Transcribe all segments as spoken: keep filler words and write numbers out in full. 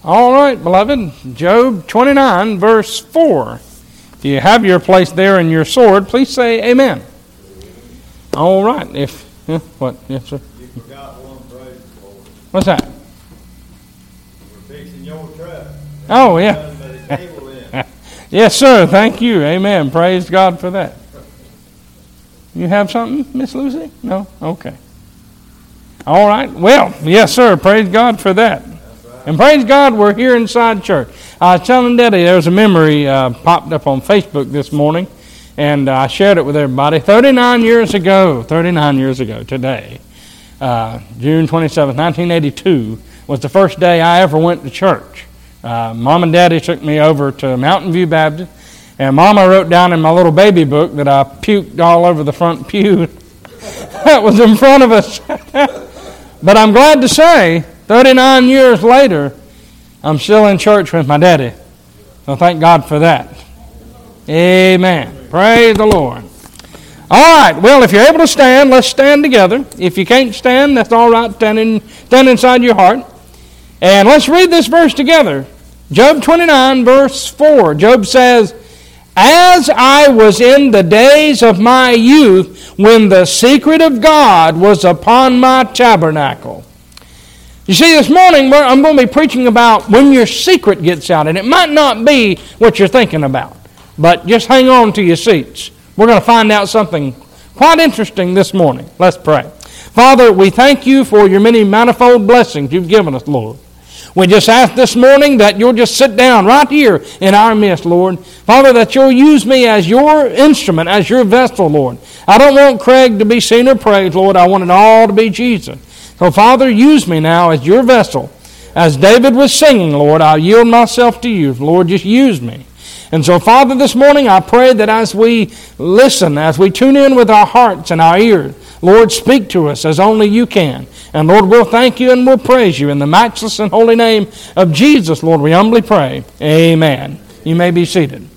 All right, beloved, Job twenty-nine, verse four. If you have your place there in your sword, please say amen. All right. If yeah, what? Yes, sir. You forgot one praise for it. What's that? We're fixing your truck. Oh, yeah. Yes, sir. Thank you. Amen. Praise God for that. You have something, Miss Lucy? No? Okay. All right. Well, yes, sir. Praise God for that. And praise God, we're here inside church. I was telling Daddy there was a memory uh, popped up on Facebook this morning, and uh, I shared it with everybody. thirty-nine years ago, thirty-nine years ago today, uh, June twenty-seventh, nineteen eighty-two, was the first day I ever went to church. Uh, Mom and Daddy took me over to Mountain View Baptist, and Mama wrote down in my little baby book that I puked all over the front pew that was in front of us. But I'm glad to say, thirty-nine years later, I'm still in church with my daddy. So thank God for that. Amen. Praise the Lord. All right. Well, if you're able to stand, let's stand together. If you can't stand, that's all right. Stand, in, stand inside your heart. And let's read this verse together. Job twenty-nine, verse four. Job says, "As I was in the days of my youth, when the secret of God was upon my tabernacle." You see, this morning I'm going to be preaching about when your secret gets out. And it might not be what you're thinking about. But just hang on to your seats. We're going to find out something quite interesting this morning. Let's pray. Father, we thank you for your many manifold blessings you've given us, Lord. We just ask this morning that you'll just sit down right here in our midst, Lord. Father, that you'll use me as your instrument, as your vessel, Lord. I don't want Craig to be seen or praised, Lord. I want it all to be Jesus. So, Father, use me now as your vessel. As David was singing, Lord, I yield myself to you. Lord, just use me. And so, Father, this morning I pray that as we listen, as we tune in with our hearts and our ears, Lord, speak to us as only you can. And, Lord, we'll thank you and we'll praise you. In the matchless and holy name of Jesus, Lord, we humbly pray. Amen. You may be seated.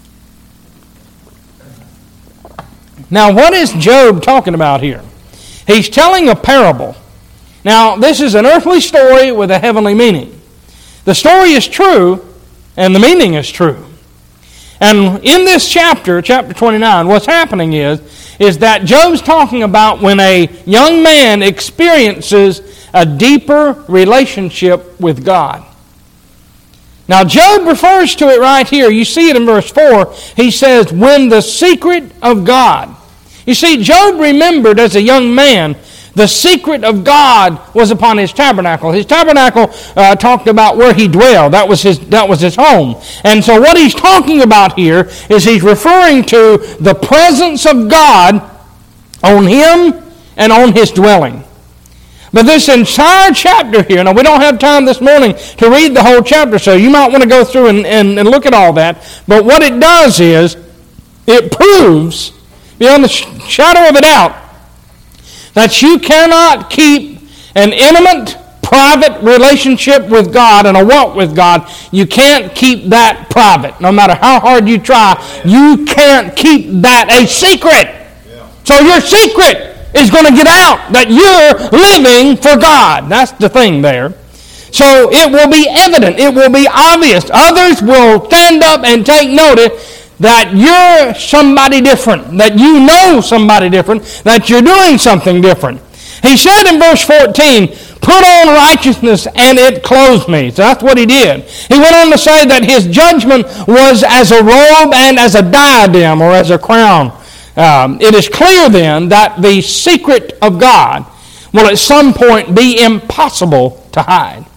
Now, what is Job talking about here? He's telling a parable. Now, this is an earthly story with a heavenly meaning. The story is true, and the meaning is true. And in this chapter, chapter twenty-nine, what's happening is, is that Job's talking about when a young man experiences a deeper relationship with God. Now, Job refers to it right here. You see it in verse four. He says, when the secret of God. You see, Job remembered as a young man the secret of God was upon his tabernacle. His tabernacle uh, talked about where he dwelled. That was his that was his home. And so what he's talking about here is he's referring to the presence of God on him and on his dwelling. But this entire chapter here, now we don't have time this morning to read the whole chapter, so you might want to go through and, and, and look at all that. But what it does is, it proves, beyond the shadow of a doubt, that you cannot keep an intimate, private relationship with God and a walk with God. You can't keep that private. No matter how hard you try, you can't keep that a secret. Yeah. So your secret is going to get out that you're living for God. That's the thing there. So it will be evident. It will be obvious. Others will stand up and take notice that you're somebody different, that you know somebody different, that you're doing something different. He said in verse fourteen, put on righteousness and it clothed me. So that's what he did. He went on to say that his judgment was as a robe and as a diadem or as a crown. Um, it is clear then that the secret of God will at some point be impossible to hide.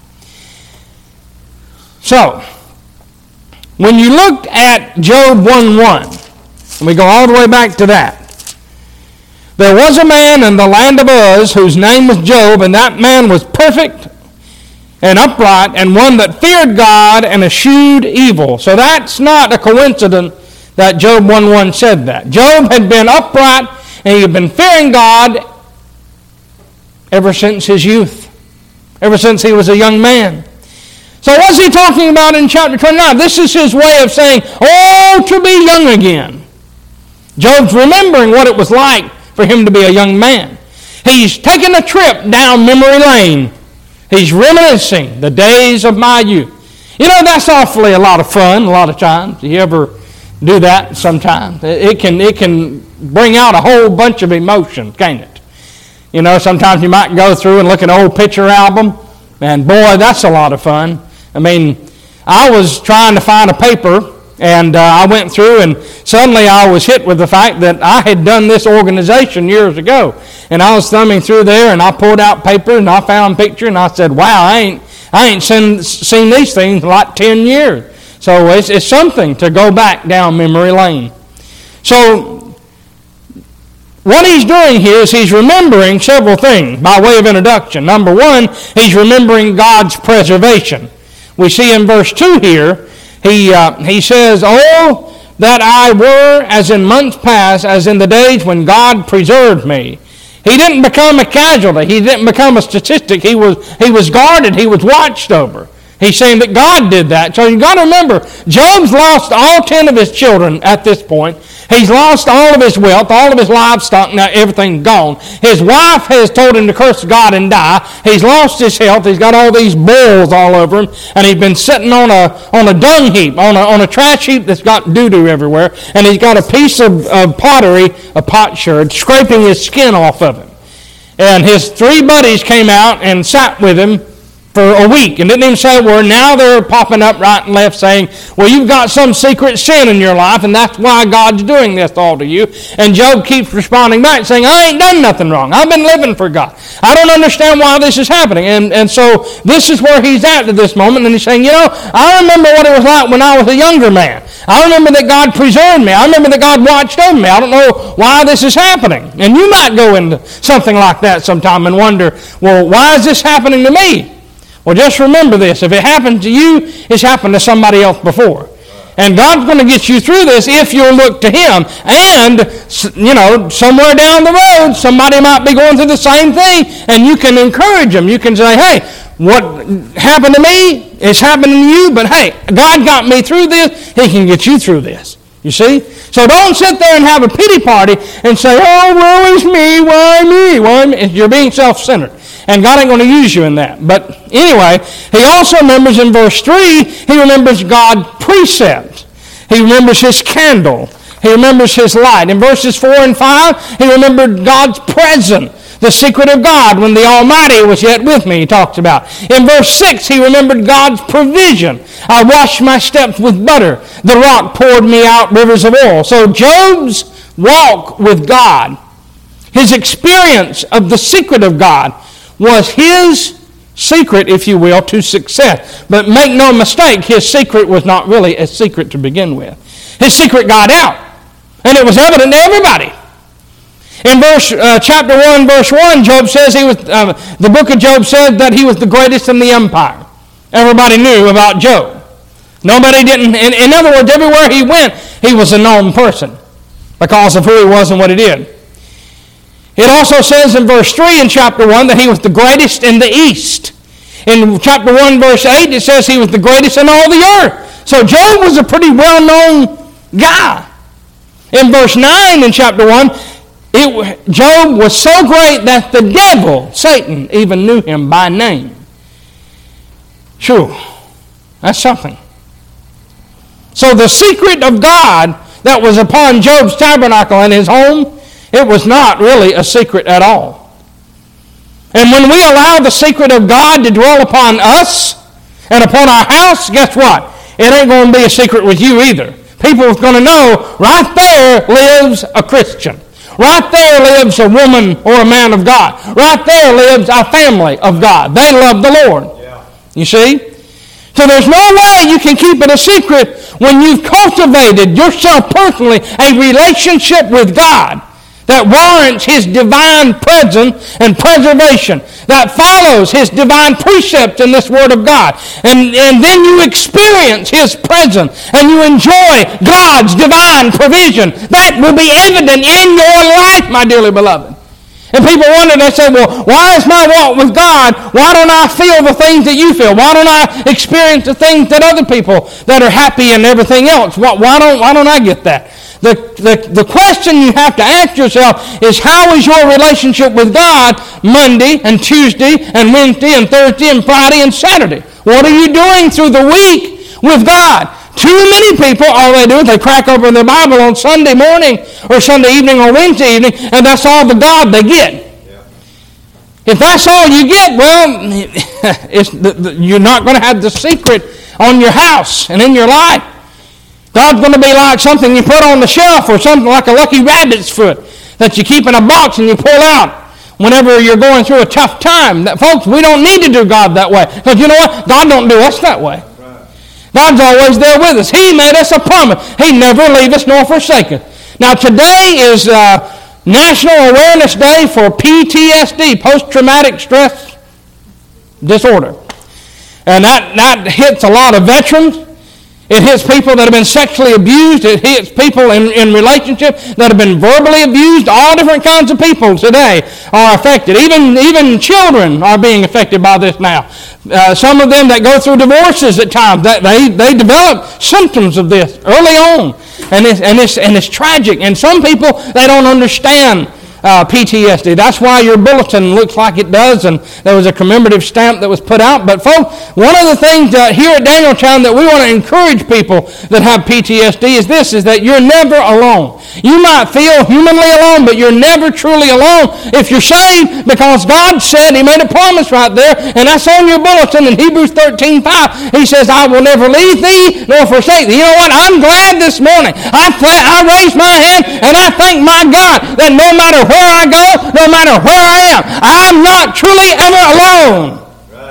So, when you look at Job one one, and we go all the way back to that, there was a man in the land of Uz whose name was Job, and that man was perfect and upright and one that feared God and eschewed evil. So that's not a coincidence that Job one one said that. Job had been upright and he had been fearing God ever since his youth, ever since he was a young man. So what's he talking about in chapter twenty-nine? This is his way of saying, oh, to be young again. Job's remembering what it was like for him to be a young man. He's taking a trip down memory lane. He's reminiscing the days of my youth. You know, that's awfully a lot of fun a lot of times. You ever do that sometimes? It can, it can bring out a whole bunch of emotion, can't it? You know, sometimes you might go through and look at an old picture album, and boy, that's a lot of fun. I mean, I was trying to find a paper, and uh, I went through, and suddenly I was hit with the fact that I had done this organization years ago. And I was thumbing through there, and I pulled out paper, and I found a picture, and I said, wow, I ain't I ain't seen, seen these things in like ten years. So it's, it's something to go back down memory lane. So what he's doing here is he's remembering several things by way of introduction. Number one, he's remembering God's preservation. We see in verse two here, He uh, he says, "Oh, that I were as in months past, as in the days when God preserved me." He didn't become a casualty. He didn't become a statistic. He was he was guarded. He was watched over. He's saying that God did that. So you've got to remember, Job's lost all ten of his children at this point. He's lost all of his wealth, all of his livestock, now everything's gone. His wife has told him to curse God and die. He's lost his health. He's got all these boils all over him, and he's been sitting on a on a dung heap, on a on a trash heap that's got doo-doo everywhere, and he's got a piece of, of pottery, a potsherd, scraping his skin off of him. And his three buddies came out and sat with him for a week, and didn't even say a word. Now they're popping up right and left saying, well, you've got some secret sin in your life, and that's why God's doing this all to you. And Job keeps responding back, saying, I ain't done nothing wrong. I've been living for God. I don't understand why this is happening. And, and so this is where he's at at this moment, and he's saying, you know, I remember what it was like when I was a younger man. I remember that God preserved me. I remember that God watched over me. I don't know why this is happening. And you might go into something like that sometime and wonder, well, why is this happening to me? Well, just remember this. If it happened to you, it's happened to somebody else before. And God's going to get you through this if you'll look to Him. And, you know, somewhere down the road, somebody might be going through the same thing, and you can encourage them. You can say, hey, what happened to me is happening to you, but hey, God got me through this. He can get you through this. You see? So don't sit there and have a pity party and say, oh, woe is me, why me, why me? You're being self-centered. And God ain't going to use you in that. But anyway, he also remembers in verse three, he remembers God's precept. He remembers his candle. He remembers his light. In verses four and five, he remembered God's presence. The secret of God when the Almighty was yet with me, he talks about. In verse six, he remembered God's provision. I washed my steps with butter. The rock poured me out rivers of oil. So Job's walk with God, his experience of the secret of God, was his secret, if you will, to success. But make no mistake, his secret was not really a secret to begin with. His secret got out, and it was evident to everybody. In verse uh, chapter one, verse one, Job says he was. Uh, the book of Job said that he was the greatest in the empire. Everybody knew about Job. Nobody didn't. In, in other words, everywhere he went, he was a known person because of who he was and what he did. It also says in verse three in chapter one that he was the greatest in the east. In chapter one, verse eight, it says he was the greatest in all the earth. So Job was a pretty well-known guy. In verse nine in chapter one, it, Job was so great that the devil, Satan, even knew him by name. Sure, that's something. So the secret of God that was upon Job's tabernacle and his home, it was not really a secret at all. And when we allow the secret of God to dwell upon us and upon our house, guess what? It ain't going to be a secret with you either. People are going to know right there lives a Christian. Right there lives a woman or a man of God. Right there lives a family of God. They love the Lord. Yeah. You see? So there's no way you can keep it a secret when you've cultivated yourself personally a relationship with God that warrants His divine presence and preservation, that follows His divine precepts in this Word of God. And, and then you experience His presence and you enjoy God's divine provision. That will be evident in your life, my dearly beloved. And people wonder, they say, well, why is my walk with God, why don't I feel the things that you feel? Why don't I experience the things that other people that are happy and everything else? Why, why don't why don't I get that? The, the, the question you have to ask yourself is, how is your relationship with God Monday and Tuesday and Wednesday and Thursday and Friday and Saturday? What are you doing through the week with God? Too many people, all they do is they crack open their Bible on Sunday morning or Sunday evening or Wednesday evening, and that's all the God they get. Yeah. If that's all you get, well, it's the, the, you're not going to have the secret on your house and in your life. God's going to be like something you put on the shelf, or something like a lucky rabbit's foot that you keep in a box and you pull out whenever you're going through a tough time. That, folks, we don't need to do God that way. Because you know what? God don't do us that way. God's always there with us. He made us a promise. He never leave us nor forsake us. Now today is uh, National Awareness Day for P T S D, Post-Traumatic Stress Disorder. And that, that hits a lot of veterans. It hits people that have been sexually abused. It hits people in, in relationships that have been verbally abused. All different kinds of people today are affected. Even, even children are being affected by this now. Uh, some of them that go through divorces at times, that they, they develop symptoms of this early on. And it's, and, it's, and it's tragic. And some people, they don't understand Uh, P T S D. That's why your bulletin looks like it does, and there was a commemorative stamp that was put out. But folks, one of the things uh, here at Danieltown that we want to encourage people that have P T S D is this, is that you're never alone. You might feel humanly alone, but you're never truly alone if you're saved, because God said, He made a promise right there, and that's on your bulletin in Hebrews thirteen five. He says, I will never leave thee nor forsake thee. You know what? I'm glad this morning. I, th- I raised my hand and I thank my God that no matter where I go, no matter where I am, I'm not truly ever alone.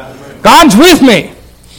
God's with me.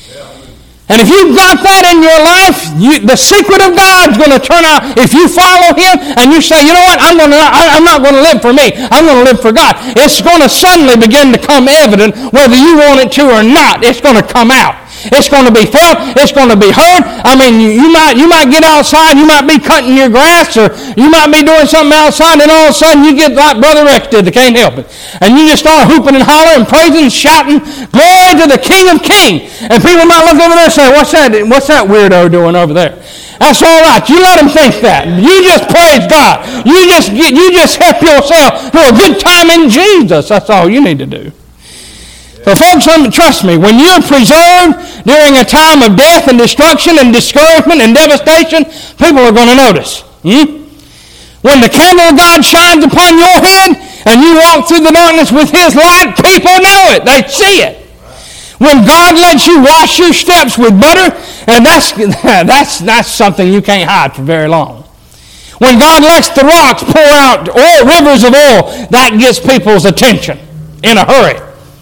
And if you've got that in your life, you, the secret of God's going to turn out. If you follow Him and you say, you know what, I'm, going to, I'm not going to live for me. I'm going to live for God. It's going to suddenly begin to come evident whether you want it to or not. It's going to come out. It's going to be felt. It's going to be heard. I mean, you, you might you might get outside. You might be cutting your grass, or you might be doing something outside, and all of a sudden you get like Brother Rex did. They can't help it. And you just start hooping and hollering and praising and shouting, glory to the King of Kings. And people might look over there and say, what's that, what's that weirdo doing over there? That's all right. You let them think that. You just praise God. You just, get, you just help yourself to a good time in Jesus. That's all you need to do. So folks, trust me, when you're preserved during a time of death and destruction and discouragement and devastation, people are going to notice. Hmm? When the candle of God shines upon your head and you walk through the darkness with His light, people know it. They see it. When God lets you wash your steps with butter, and that's, that's, that's something you can't hide for very long. When God lets the rocks pour out oil, rivers of oil, that gets people's attention in a hurry.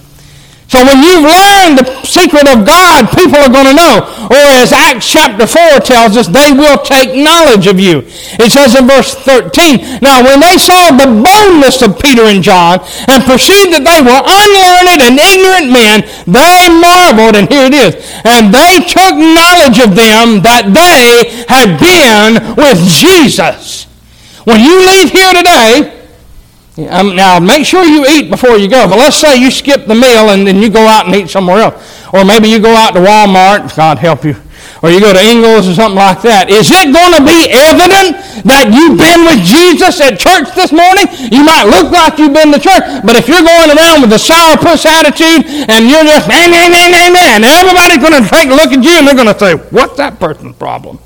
So when you've learned the secret of God, people are going to know. Or as Acts chapter four tells us, they will take knowledge of you. It says in verse thirteen, now when they saw the boldness of Peter and John and perceived that they were unlearned and ignorant men, they marveled, and here it is, and they took knowledge of them that they had been with Jesus. When you leave here today, Um, now, make sure you eat before you go. But let's say you skip the meal and then you go out and eat somewhere else. Or maybe you go out to Walmart, God help you. Or you go to Ingles or something like that. Is it going to be evident that you've been with Jesus at church this morning? You might look like you've been to church, but if you're going around with a sourpuss attitude and you're just, man, man, man, man, man, everybody's going to take a look at you and they're going to say, what's that person's problem?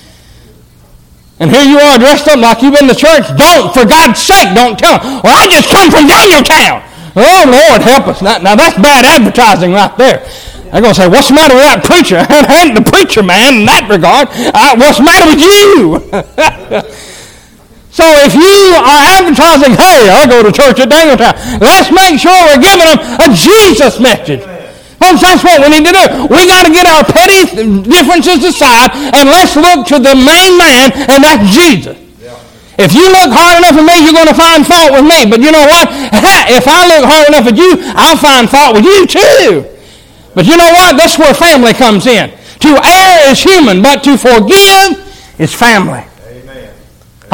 And here you are dressed up like you've been to church. Don't, for God's sake, don't tell them, well, I just come from Danieltown. Oh, Lord, help us. Now, now that's bad advertising right there. They're going to say, what's the matter with that preacher? I ain't the preacher, man, in that regard. Uh, what's the matter with you? So if you are advertising, hey, I go to church at Danieltown, let's make sure we're giving them a Jesus message. Folks, that's what we need to do. We got to get our petty differences aside and let's look to the main man, and that's Jesus. Yeah. If you look hard enough at me, you're going to find fault with me. But you know what? If I look hard enough at you, I'll find fault with you too. But you know what? That's where family comes in. To err is human, but to forgive is family. Amen.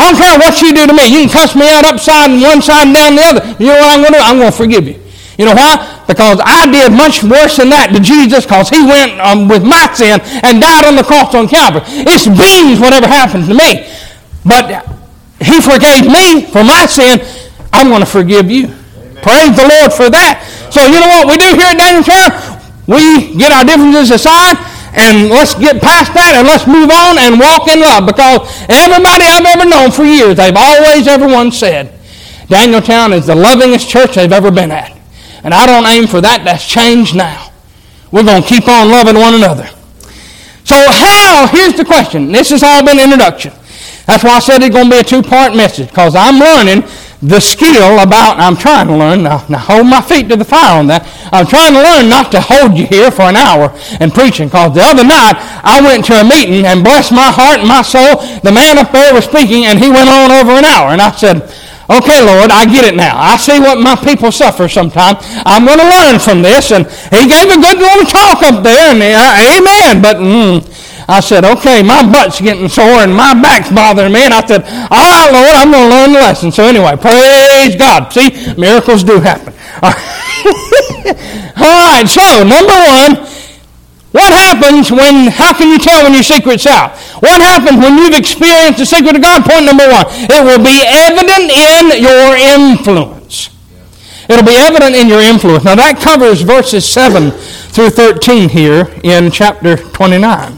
I don't care what you do to me. You can cuss me out upside and one side and down the other. You know what I'm going to do? I'm going to forgive you. You know why? Because I did much worse than that to Jesus, because he went um, with my sin and died on the cross on Calvary. It's beans whatever happened to me. But he forgave me for my sin. I'm going to forgive you. Amen. Praise the Lord for that. So you know what we do here at Daniel Town? We get our differences aside, and let's get past that, and let's move on and walk in love. Because everybody I've ever known for years, they've always, everyone said, Daniel Town is the lovingest church they've ever been at. And I don't aim for that. That's changed now. We're going to keep on loving one another. So how, here's the question. This has all been introduction. That's why I said it's going to be a two-part message, because I'm learning the skill about, I'm trying to learn, now, now hold my feet to the fire on that. I'm trying to learn not to hold you here for an hour and preaching, because the other night I went to a meeting and bless my heart and my soul, the man up there was speaking and he went on over an hour. And I said, okay, Lord, I get it now. I see what my people suffer sometimes. I'm going to learn from this. And he gave a good little talk up there, and uh, amen. But mm, I said, okay, my butt's getting sore and my back's bothering me. And I said, all right, Lord, I'm going to learn the lesson. So anyway, praise God. See, miracles do happen. All right, all right, so number one, what happens when, how can you tell when your secret's out? What happens when you've experienced the secret of God? Point number one, it will be evident in your influence. It'll be evident in your influence. Now that covers verses seven through thirteen here in chapter twenty-nine.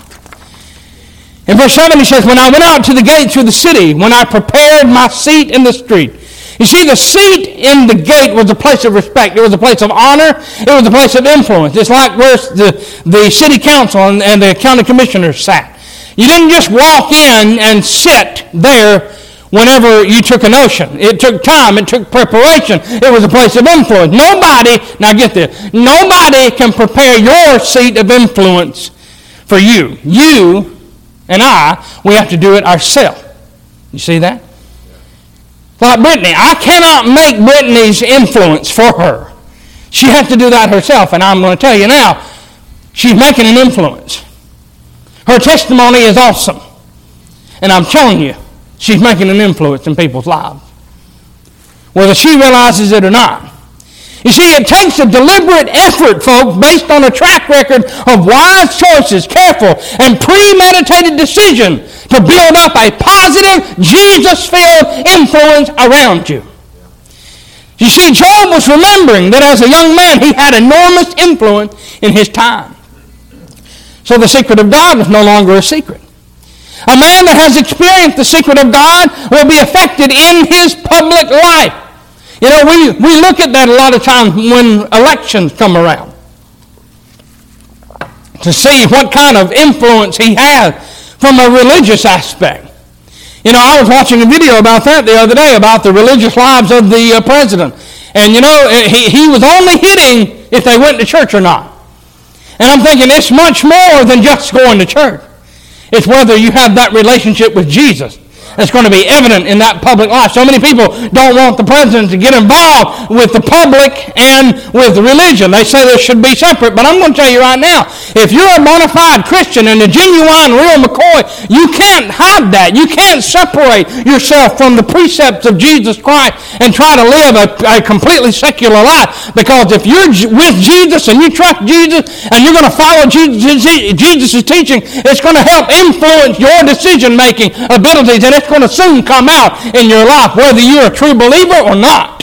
In verse seven he says, when I went out to the gate through the city, when I prepared my seat in the street. You see, the seat in the gate was a place of respect. It was a place of honor. It was a place of influence. It's like where the, the city council and, and the county commissioners sat. You didn't just walk in and sit there whenever you took a notion. It took time. It took preparation. It was a place of influence. Nobody, now get this, nobody can prepare your seat of influence for you. You and I, we have to do it ourselves. You see that? Like Brittany, I cannot make Brittany's influence for her. She has to do that herself, and I'm going to tell you now, she's making an influence. Her testimony is awesome. And I'm telling you, she's making an influence in people's lives, whether she realizes it or not. You see, it takes a deliberate effort, folks, based on a track record of wise choices, careful and premeditated decision to build up a positive, Jesus-filled influence around you. You see, Job was remembering that as a young man, he had enormous influence in his time. So the secret of God was no longer a secret. A man that has experienced the secret of God will be affected in his public life. You know, we, we look at that a lot of times when elections come around to see what kind of influence he has from a religious aspect. You know, I was watching a video about that the other day, about the religious lives of the uh, president. And, you know, he, he was only hitting if they went to church or not. And I'm thinking it's much more than just going to church. It's whether you have that relationship with Jesus. It's going to be evident in that public life. So many people don't want the president to get involved with the public and with religion. They say they should be separate. But I'm going to tell you right now, if you're a bona fide Christian and a genuine, real McCoy, you can't hide that. You can't separate yourself from the precepts of Jesus Christ and try to live a, a completely secular life. Because if you're with Jesus and you trust Jesus and you're going to follow Jesus' Jesus' teaching, it's going to help influence your decision-making abilities, and it's going to soon come out in your life, whether you're a true believer or not.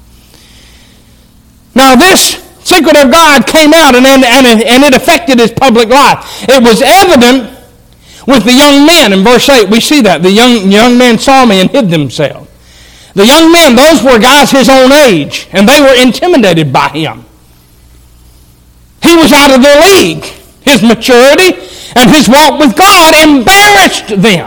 Now, this secret of God came out, and, and, and it affected his public life. It was evident with the young men. In verse eight, we see that. The young, young men saw me and hid themselves. The young men, those were guys his own age, and they were intimidated by him. He was out of their league. His maturity and his walk with God embarrassed them.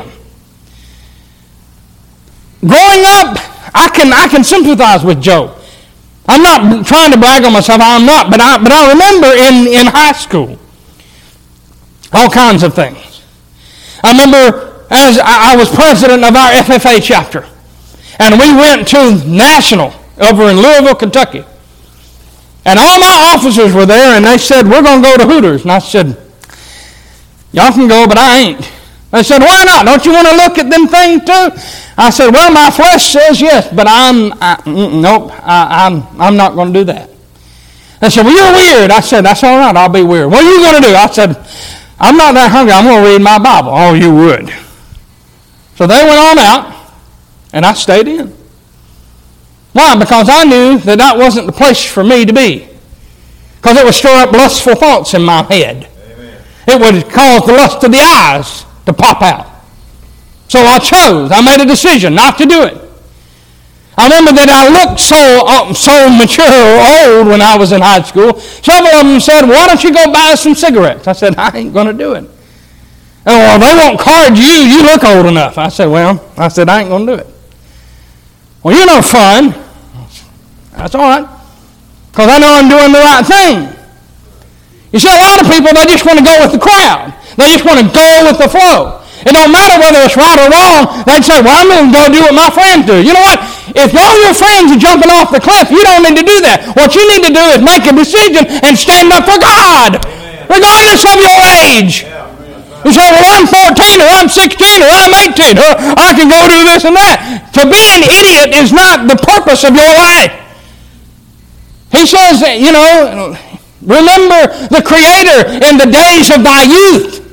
Growing up, I can I can sympathize with Job. I'm not trying to brag on myself. I'm not, but I but I remember in, in high school all kinds of things. I remember as I, I was president of our F F A chapter, and we went to National over in Louisville, Kentucky, and all my officers were there, and they said, "We're going to go to Hooters," and I said, "Y'all can go, but I ain't." They said, why not? Don't you want to look at them things too? I said, well, my flesh says yes, but I'm, I, nope, I, I'm, I'm not going to do that. They said, well, you're weird. I said, that's all right, I'll be weird. What are you going to do? I said, I'm not that hungry, I'm going to read my Bible. Oh, you would. So they went on out, and I stayed in. Why? Because I knew that that wasn't the place for me to be. Because it would stir up lustful thoughts in my head. Amen. It would cause the lust of the eyes to pop out. So I chose, I made a decision not to do it. I remember that I looked so uh, so mature or old when I was in high school. Several of them said, why don't you go buy some cigarettes? I said, I ain't going to do it. Oh, well, they won't card you. You look old enough. I said, well, I said, I ain't going to do it. Well, you're no fun. That's all right. Because I know I'm doing the right thing. You see, a lot of people, they just want to go with the crowd. They just want to go with the flow. It don't matter whether it's right or wrong. They'd say, well, I'm going to go do what my friends do. You know what? If all your friends are jumping off the cliff, you don't need to do that. What you need to do is make a decision and stand up for God, Amen. Regardless of your age. Yeah. You say, well, I'm fourteen, or I'm sixteen, or I'm eighteen, or I can go do this and that. To be an idiot is not the purpose of your life. He says, you know, remember the Creator in the days of thy youth.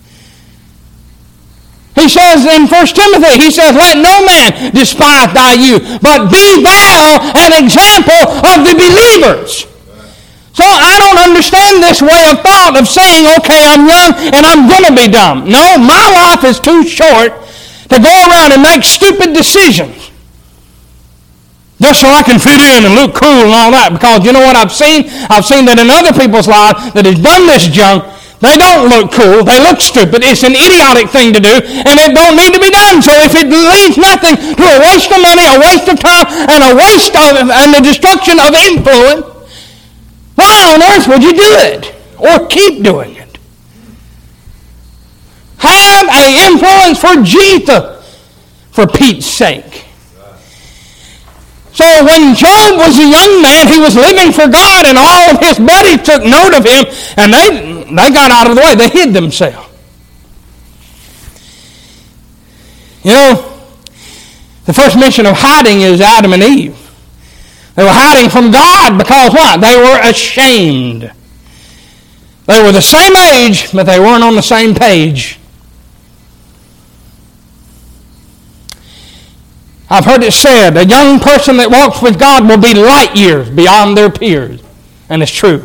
He says in First Timothy, he says, let no man despise thy youth, but be thou an example of the believers. So I don't understand this way of thought of saying, okay, I'm young and I'm going to be dumb. No, my life is too short to go around and make stupid decisions just so I can fit in and look cool and all that. Because you know what I've seen? I've seen that in other people's lives that has done this junk. They don't look cool. They look stupid. It's an idiotic thing to do, and it don't need to be done. So if it leads nothing to a waste of money, a waste of time, and a waste of, and the destruction of influence, why on earth would you do it? Or keep doing it? Have an influence for Jesus, for Pete's sake. So when Job was a young man, he was living for God, and all of his buddies took note of him, and they they got out of the way. They hid themselves. You know, the first mention of hiding is Adam and Eve. They were hiding from God because what? They were ashamed. They were the same age, but they weren't on the same page. I've heard it said, a young person that walks with God will be light years beyond their peers. And it's true.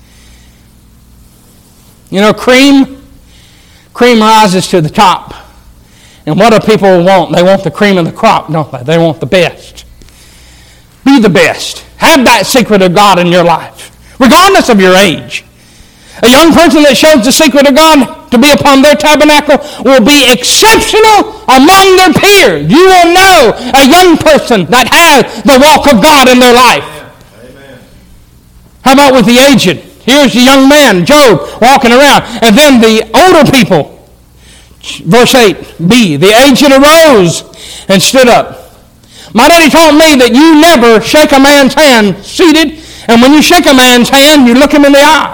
You know, cream, cream rises to the top. And what do people want? They want the cream of the crop, don't they? They want the best. Be the best. Have that secret of God in your life, regardless of your age. A young person that shows the secret of God to be upon their tabernacle will be exceptional among their peers. You will know a young person that has the walk of God in their life. Amen. How about with the aged? Here's the young man, Job, walking around. And then the older people. Verse eight b, the aged arose and stood up. My daddy taught me that you never shake a man's hand seated. And when you shake a man's hand, you look him in the eye.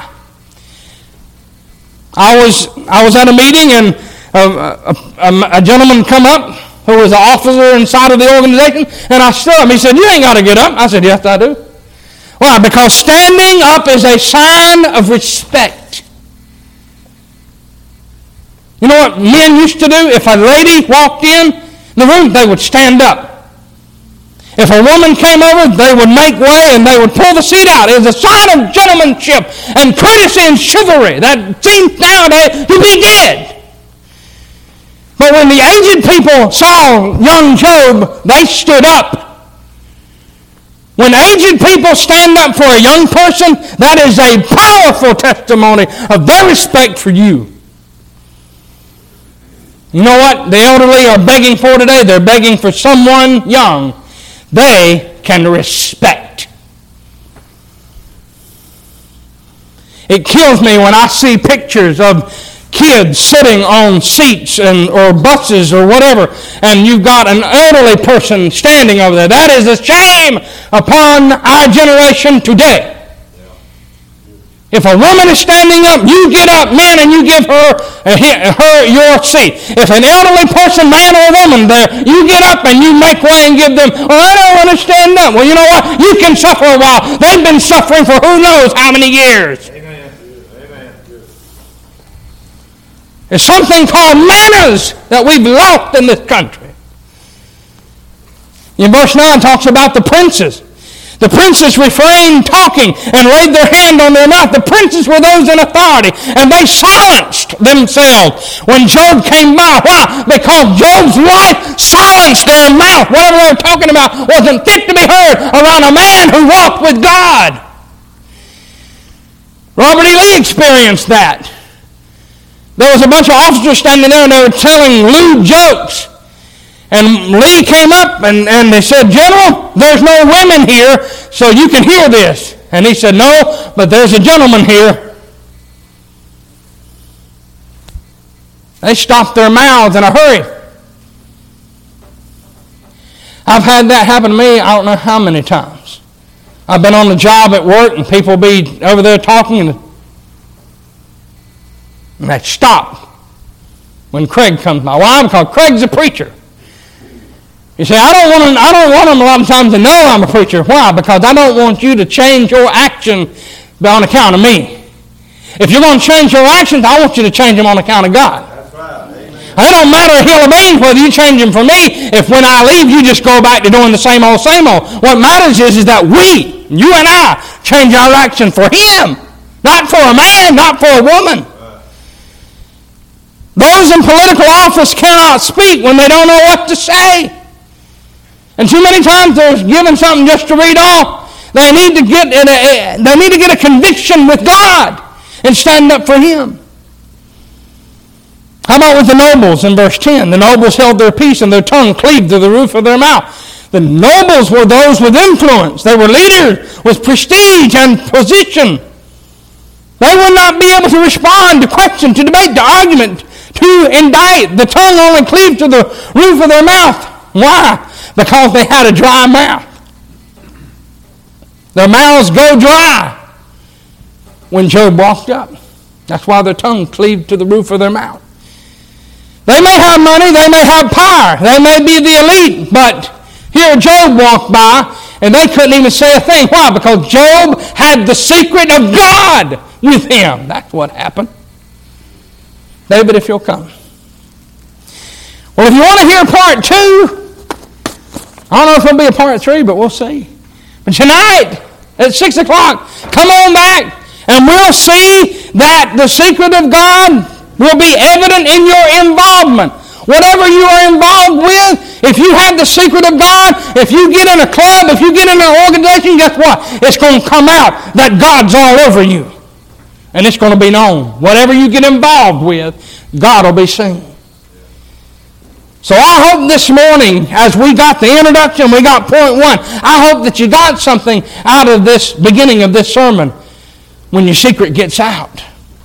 I was I was at a meeting, and a, a, a gentleman come up who was an officer inside of the organization, and I stood up. He said, you ain't got to get up. I said, yes, I do. Why? Because standing up is a sign of respect. You know what men used to do? If a lady walked in the room, they would stand up. If a woman came over, they would make way and they would pull the seat out. It was a sign of gentlemanship and courtesy and chivalry that seems nowadays to be dead. But when the aged people saw young Job, they stood up. When aged people stand up for a young person, that is a powerful testimony of their respect for you. You know what the elderly are begging for today? They're begging for someone young they can respect. It kills me when I see pictures of kids sitting on seats and or buses or whatever, and you've got an elderly person standing over there. That is a shame upon our generation today. If a woman is standing up, you get up, men, and you give her her your seat. If an elderly person, man or woman, there, you get up and you make way and give them, oh, I don't want to stand up. Well, you know what? You can suffer a while. They've been suffering for who knows how many years. Amen. Amen. There's something called manners that we've lost in this country. In verse nine talks about the princes. The princes refrained talking and laid their hand on their mouth. The princes were those in authority, and they silenced themselves when Job came by. Why? Because Job's wife silenced their mouth. Whatever they were talking about wasn't fit to be heard around a man who walked with God. Robert E. Lee experienced that. There was a bunch of officers standing there, and they were telling lewd jokes. And Lee came up and, and they said, General, there's no women here, so you can hear this. And he said, no, but there's a gentleman here. They stopped their mouths in a hurry. I've had that happen to me I don't know how many times. I've been on the job at work and people be over there talking and, and they stop when Craig comes by. Why? Because Craig's a preacher. You say, I don't want them, I don't want them a lot of times to know I'm a preacher. Why? Because I don't want you to change your action on account of me. If you're going to change your actions, I want you to change them on account of God. That's right. Amen. It don't matter a hill of beans whether you change them for me. If when I leave, you just go back to doing the same old, same old. What matters is, is that we, you and I, change our action for Him. Not for a man, not for a woman. Right. Those in political office cannot speak when they don't know what to say. And too many times they're given something just to read off. They need to get a, they need to get a conviction with God and stand up for Him. How about with the nobles in verse ten? The nobles held their peace and their tongue cleaved to the roof of their mouth. The nobles were those with influence. They were leaders with prestige and position. They would not be able to respond to question, to debate, to argument, to indict. The tongue only cleaved to the roof of their mouth. Why? Because they had a dry mouth. Their mouths go dry when Job walked up. That's why their tongue cleaved to the roof of their mouth. They may have money, they may have power, they may be the elite, but here Job walked by and they couldn't even say a thing. Why? Because Job had the secret of God with him. That's what happened. David, if you'll come. Well, if you want to hear part two, I don't know if it'll be a part three, but we'll see. But tonight, at six o'clock, come on back, and we'll see that the secret of God will be evident in your involvement. Whatever you are involved with, if you have the secret of God, if you get in a club, if you get in an organization, guess what? It's going to come out that God's all over you. And it's going to be known. Whatever you get involved with, God will be seen. So I hope this morning, as we got the introduction, we got point one, I hope that you got something out of this beginning of this sermon when your secret gets out.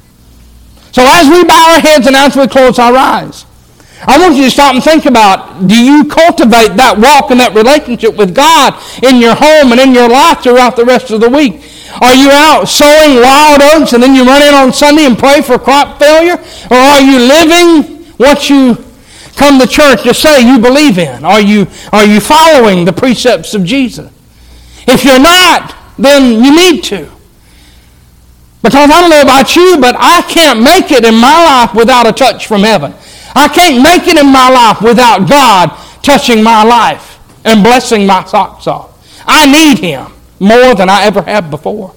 So as we bow our heads and as we close our eyes, I want you to stop and think about, do you cultivate that walk and that relationship with God in your home and in your life throughout the rest of the week? Are you out sowing wild oats and then you run in on Sunday and pray for crop failure? Or are you living what you come to church to say you believe in? Are you, are you following the precepts of Jesus? If you're not, then you need to. Because I don't know about you, but I can't make it in my life without a touch from heaven. I can't make it in my life without God touching my life and blessing my socks off. I need Him more than I ever have before.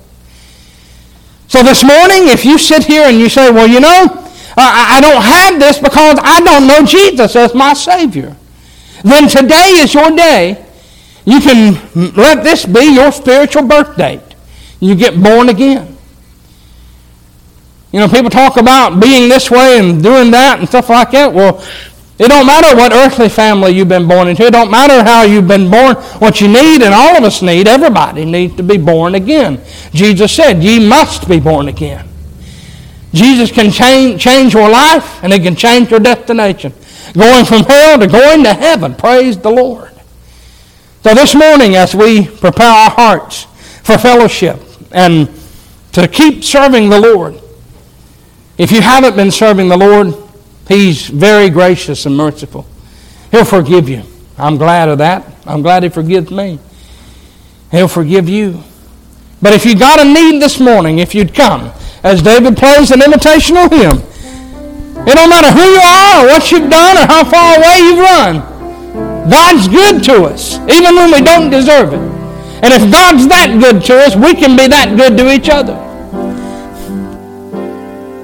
So this morning, if you sit here and you say, well, you know, I don't have this because I don't know Jesus as my Savior, then today is your day. You can let this be your spiritual birth date. You get born again. You know, people talk about being this way and doing that and stuff like that. Well, it don't matter what earthly family you've been born into. It don't matter how you've been born. What you need, and all of us need, everybody needs to be born again. Jesus said, ye must be born again. Jesus can change, change your life, and He can change your destination. Going from hell to going to heaven. Praise the Lord. So this morning, as we prepare our hearts for fellowship and to keep serving the Lord. If you haven't been serving the Lord, He's very gracious and merciful. He'll forgive you. I'm glad of that. I'm glad He forgives me. He'll forgive you. But if you got a need this morning, if you'd come, as David plays an invitational hymn, it don't matter who you are or what you've done or how far away you've run. God's good to us, even when we don't deserve it. And if God's that good to us, we can be that good to each other.